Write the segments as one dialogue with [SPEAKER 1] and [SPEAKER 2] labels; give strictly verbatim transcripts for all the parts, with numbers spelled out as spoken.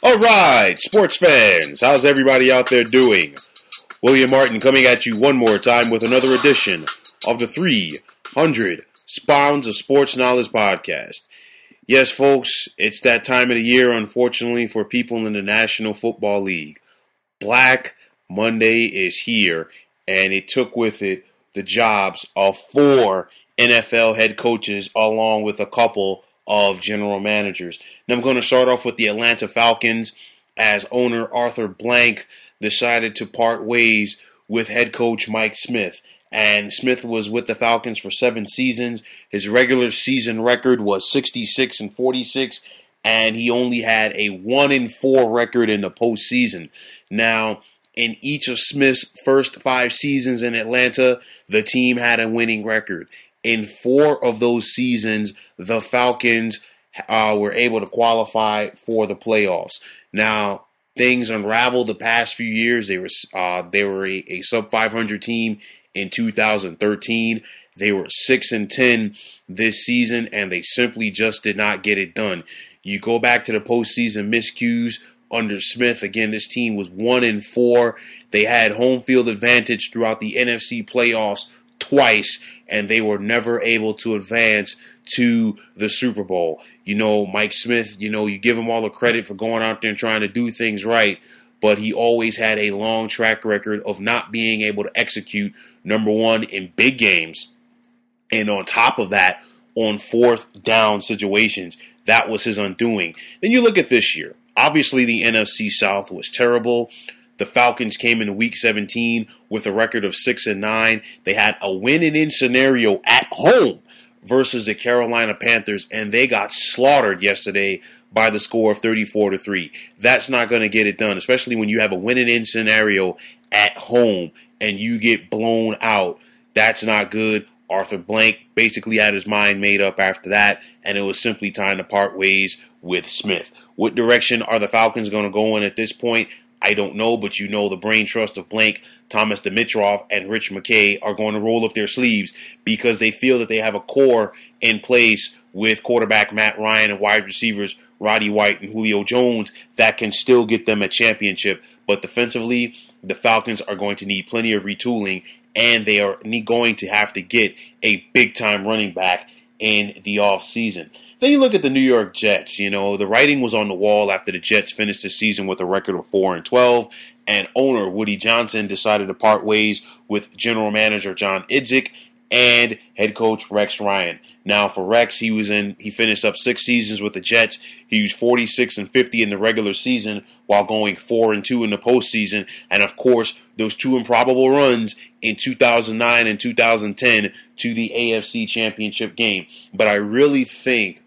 [SPEAKER 1] All right, sports fans, how's everybody out there doing? William Martin coming at you one more time with another edition of the three hundred Pounds of Sports Knowledge podcast. Yes, folks, it's that time of the year, unfortunately, for people in the National Football League. Black Monday is here, and it took with it the jobs of four N F L head coaches along with a couple of general managers. Now I'm going to start off with the Atlanta Falcons, as owner Arthur Blank decided to part ways with head coach Mike Smith. And Smith was with the Falcons for seven seasons. His regular season record was sixty-six and forty-six, and he only had a one and four record in the postseason. Now, in each of Smith's first five seasons in Atlanta, the team had a winning record. In four of those seasons, the Falcons uh, were able to qualify for the playoffs. Now, things unraveled the past few years. They were uh, they were a, a sub five hundred team in two thousand thirteen. They were six and ten this season, and they simply just did not get it done. You go back to the postseason miscues under Smith. Again, this team was one and four. They had home field advantage throughout the N F C playoffs twice, and they were never able to advance to the Super Bowl. You know, Mike Smith, you know, you give him all the credit for going out there and trying to do things right, but he always had a long track record of not being able to execute, number one, in big games, and on top of that, on fourth down situations. That was his undoing. Then you look at this year. Obviously, the N F C South was terrible. The Falcons came into Week seventeen with a record of six and nine. They had a win-and-in scenario at home versus the Carolina Panthers, and they got slaughtered yesterday by the score of thirty-four to three. That's not going to get it done, especially when you have a win-and-in scenario at home and you get blown out. That's not good. Arthur Blank basically had his mind made up after that, and it was simply time to part ways with Smith. What direction are the Falcons going to go in at this point? I don't know, but you know the brain trust of Blank, Thomas Dimitroff, and Rich McKay are going to roll up their sleeves because they feel that they have a core in place with quarterback Matt Ryan and wide receivers Roddy White and Julio Jones that can still get them a championship. But defensively, the Falcons are going to need plenty of retooling, and they are going to have to get a big-time running back in the offseason. Then you look at the New York Jets. You know, the writing was on the wall after the Jets finished the season with a record of four and twelve, and owner Woody Johnson decided to part ways with general manager John Idzik and head coach Rex Ryan. Now, for Rex, he was in. He finished up six seasons with the Jets. He was forty-six and fifty in the regular season, while going four and two in the postseason, and of course, those two improbable runs in two thousand nine and two thousand ten to the A F C Championship game. But I really think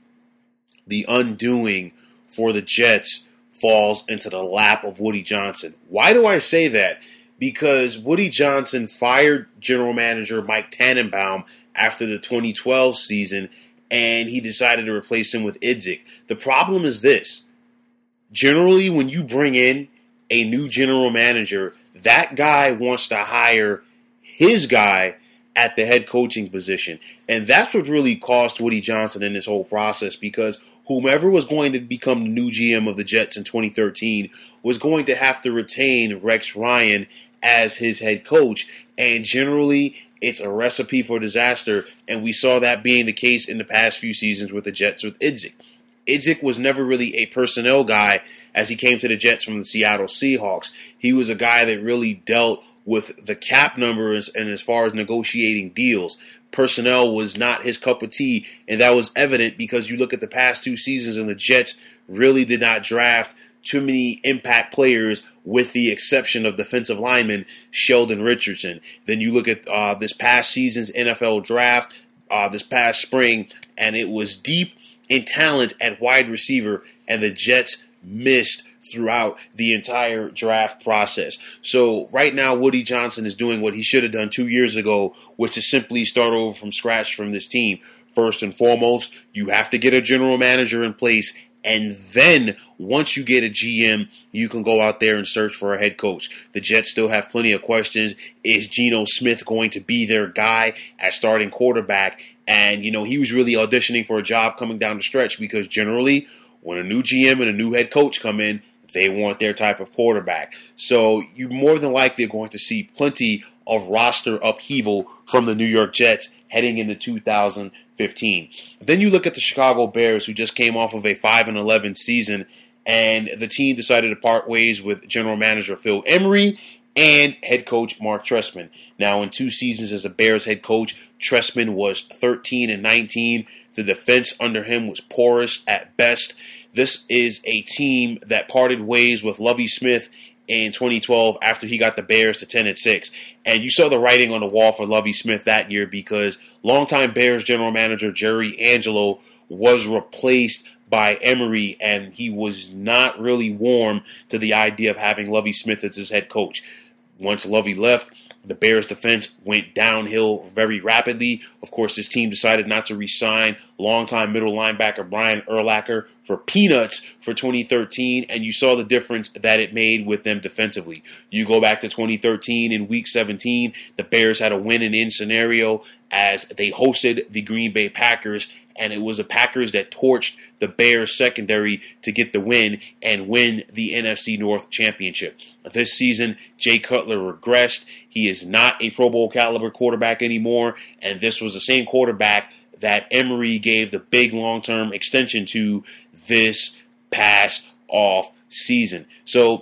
[SPEAKER 1] the undoing for the Jets falls into the lap of Woody Johnson. Why do I say that? Because Woody Johnson fired general manager Mike Tannenbaum after the twenty twelve season, and he decided to replace him with Idzik. The problem is this. Generally, when you bring in a new general manager, that guy wants to hire his guy at the head coaching position. And that's what really cost Woody Johnson in this whole process, because whomever was going to become the new G M of the Jets in twenty thirteen was going to have to retain Rex Ryan as his head coach. And generally, it's a recipe for disaster, and we saw that being the case in the past few seasons with the Jets with Idzik. Idzik was never really a personnel guy as he came to the Jets from the Seattle Seahawks. He was a guy that really dealt with the cap numbers and as far as negotiating deals. Personnel was not his cup of tea, and that was evident because you look at the past two seasons and the Jets really did not draft too many impact players with the exception of defensive lineman Sheldon Richardson. Then you look at uh, this past season's N F L draft uh, this past spring, and it was deep in talent at wide receiver, and the Jets missed throughout the entire draft process. So right now, Woody Johnson is doing what he should have done two years ago, which is simply start over from scratch from this team. First and foremost, you have to get a general manager in place, and then once you get a G M, you can go out there and search for a head coach. The Jets still have plenty of questions. Is Geno Smith going to be their guy at starting quarterback? And, you know, he was really auditioning for a job coming down the stretch because generally when a new G M and a new head coach come in, They want their type of quarterback. So you more than likely are going to see plenty of roster upheaval from the New York Jets heading into two thousand fifteen. Then you look at the Chicago Bears, who just came off of a five and eleven season, and the team decided to part ways with general manager Phil Emery and head coach Mark Trestman. Now, in two seasons as a Bears head coach, Trestman was thirteen and nineteen. The defense under him was porous at best. This is a team that parted ways with Lovie Smith in twenty twelve after he got the Bears to ten and six. And you saw the writing on the wall for Lovie Smith that year because longtime Bears general manager Jerry Angelo was replaced by Emery, and he was not really warm to the idea of having Lovie Smith as his head coach. Once Lovie left, the Bears defense went downhill very rapidly. Of course, this team decided not to re-sign longtime middle linebacker Brian Urlacher for peanuts for twenty thirteen, and you saw the difference that it made with them defensively. You go back to twenty thirteen in week seventeen, the Bears had a win and in scenario as they hosted the Green Bay Packers, and it was the Packers that torched the Bears secondary to get the win and win the N F C North Championship. This season, Jay Cutler regressed. He is not a Pro Bowl caliber quarterback anymore, and this was the same quarterback that Emery gave the big long-term extension to this past off season. So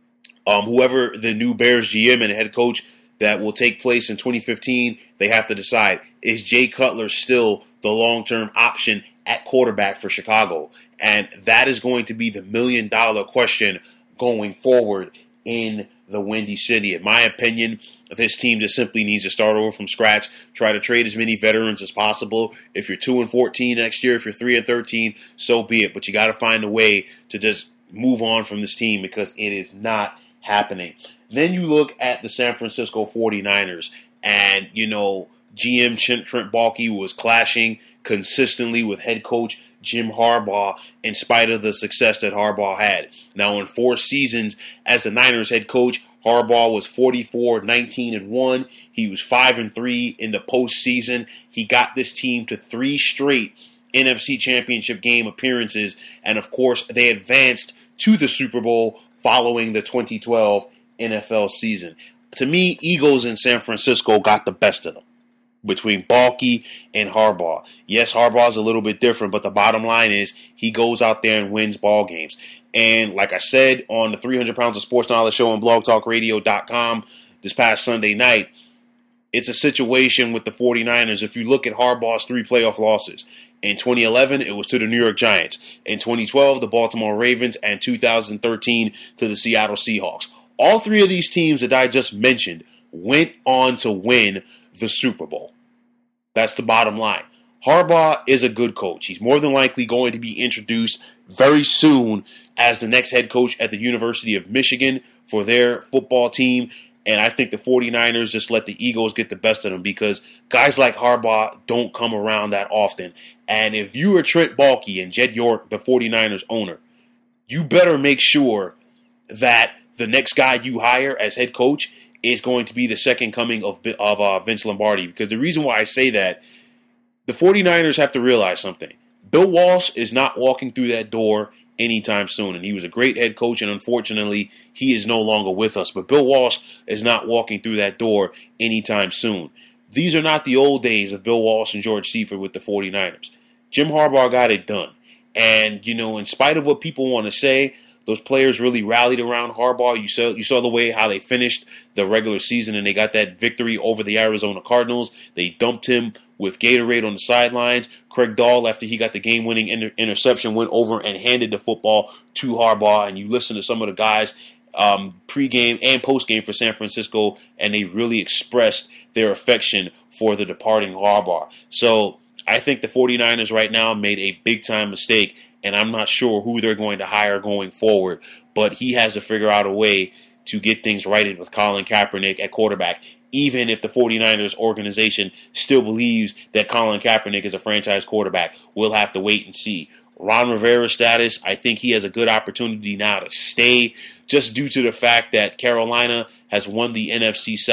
[SPEAKER 1] um, whoever the new Bears G M and head coach that will take place in twenty fifteen, they have to decide, is Jay Cutler still the long-term option at quarterback for Chicago? And that is going to be the million-dollar question going forward in the Windy City. In my opinion, this team just simply needs to start over from scratch, try to trade as many veterans as possible. If you're two and fourteen next year, if you're three and thirteen, so be it. But you got to find a way to just move on from this team because it is not happening. Then you look at the San Francisco forty-niners, and, you know, G M Trent Baalke was clashing consistently with head coach Jim Harbaugh in spite of the success that Harbaugh had. Now, in four seasons as the Niners head coach, Harbaugh was forty-four, nineteen, and one. He was five and three in the postseason. He got this team to three straight N F C Championship game appearances, and of course, they advanced to the Super Bowl following the twenty twelve N F L season. To me, Eagles in San Francisco got the best of them between Baalke and Harbaugh. Yes, Harbaugh's a little bit different, but the bottom line is he goes out there and wins ball games. And like I said on the three hundred pounds of Sports Knowledge show on blog talk radio dot com this past Sunday night, it's a situation with the forty-niners. If you look at Harbaugh's three playoff losses, in twenty eleven, it was to the New York Giants. In twenty twelve, the Baltimore Ravens, and two thousand thirteen to the Seattle Seahawks. All three of these teams that I just mentioned went on to win the Super Bowl. That's the bottom line. Harbaugh is a good coach. He's more than likely going to be introduced very soon as the next head coach at the University of Michigan for their football team. And I think the forty-niners just let the Eagles get the best of them because guys like Harbaugh don't come around that often. And if you are Trent Baalke and Jed York, the forty-niners owner, you better make sure that the next guy you hire as head coach is going to be the second coming of, of uh, Vince Lombardi. Because the reason why I say that, the forty-niners have to realize something. Bill Walsh is not walking through that door anytime soon. And he was a great head coach, and unfortunately, he is no longer with us. But Bill Walsh is not walking through that door anytime soon. These are not the old days of Bill Walsh and George Seifert with the forty-niners. Jim Harbaugh got it done. And, you know, in spite of what people want to say, those players really rallied around Harbaugh. You saw you saw the way how they finished the regular season, and they got that victory over the Arizona Cardinals. They dumped him with Gatorade on the sidelines. Craig Dahl, after he got the game-winning inter- interception, went over and handed the football to Harbaugh. And you listen to some of the guys um, pregame and postgame for San Francisco, and they really expressed their affection for the departing Harbaugh. So I think the forty-niners right now made a big-time mistake, and I'm not sure who they're going to hire going forward. But he has to figure out a way to get things righted with Colin Kaepernick at quarterback, even if the forty-niners organization still believes that Colin Kaepernick is a franchise quarterback. We'll have to wait and see. Ron Rivera's status, I think he has a good opportunity now to stay, just due to the fact that Carolina has won the N F C South.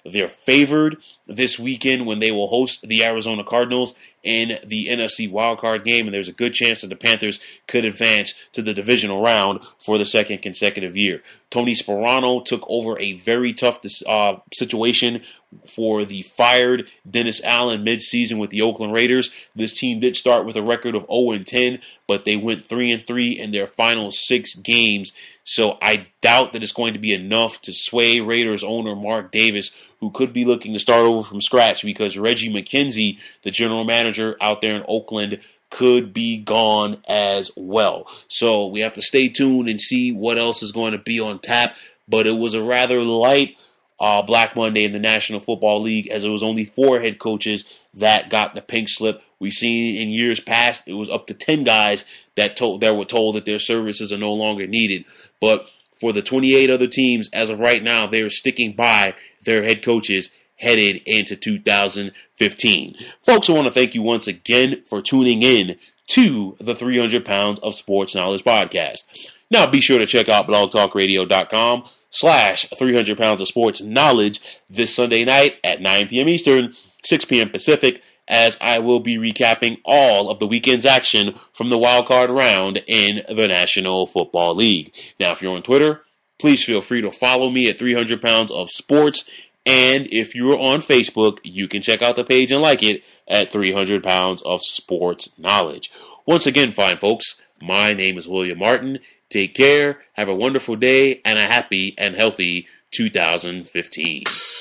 [SPEAKER 1] They're favored this weekend when they will host the Arizona Cardinals in the N F C wildcard game, and there's a good chance that the Panthers could advance to the divisional round for the second consecutive year. Tony Sparano took over a very tough uh, situation for the fired Dennis Allen midseason with the Oakland Raiders. This team did start with a record of oh and ten, but they went three and three in their final six games. So I doubt that it's going to be enough to sway Raiders owner Mark Davis, who could be looking to start over from scratch because Reggie McKenzie, the general manager out there in Oakland, could be gone as well. So we have to stay tuned and see what else is going to be on tap. But it was a rather light uh, Black Monday in the National Football League, as it was only four head coaches that got the pink slip. We've seen in years past it was up to ten guys that told that were told that their services are no longer needed. But for the twenty-eight other teams, as of right now, they are sticking by their head coaches headed into two thousand fifteen. Folks, I want to thank you once again for tuning in to the three hundred pounds of Sports Knowledge podcast. Now, be sure to check out blogtalkradio.com slash 300 pounds of sports knowledge this Sunday night at nine p.m. Eastern, six p.m. Pacific, as I will be recapping all of the weekend's action from the wild card round in the National Football League. Now, if you're on Twitter, please feel free to follow me at three hundred pounds of sports. And if you're on Facebook, you can check out the page and like it at three hundred pounds of sports knowledge. Once again, fine folks, my name is William Martin. Take care, have a wonderful day, and a happy and healthy two thousand fifteen.